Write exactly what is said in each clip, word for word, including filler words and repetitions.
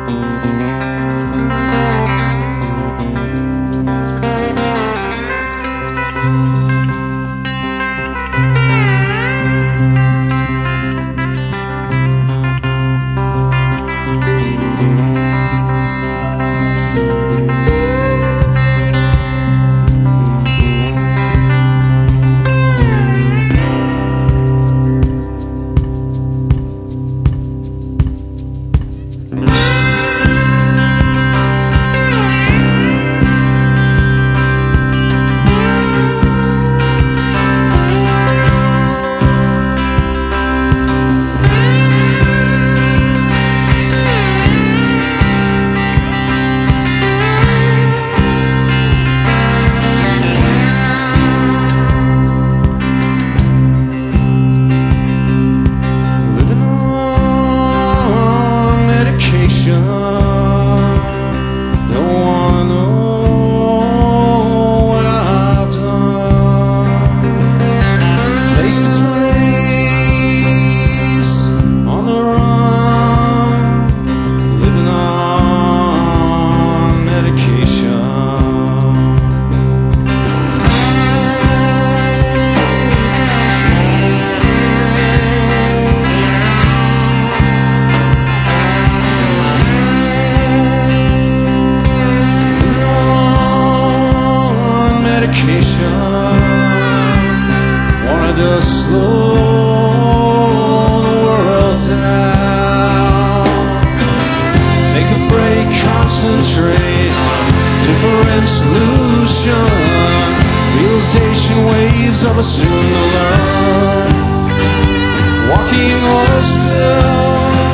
Wanted to slow the world down, make a break, concentrate on different solution. Realization waves of a soon to learn, walking on a spill.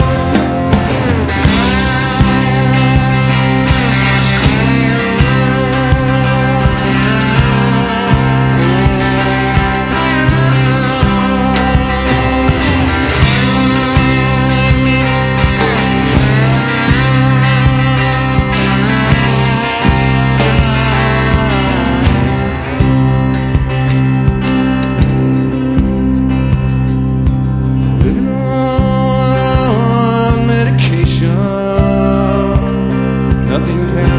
Nothing can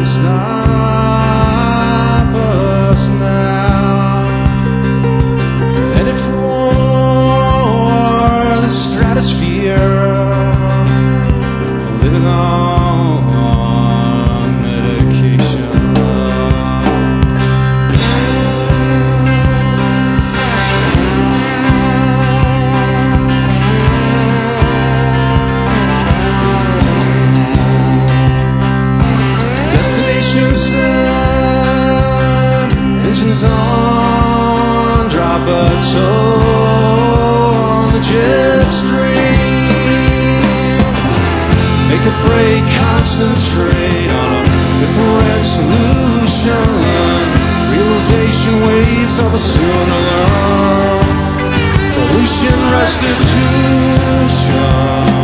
stop us now. Headed for the stratosphere, living on medication. Destination set, engines on, drop a toe on the jet stream. Make a break, concentrate on a different solution. Realization waves of a soon to learn. Pollution restitution.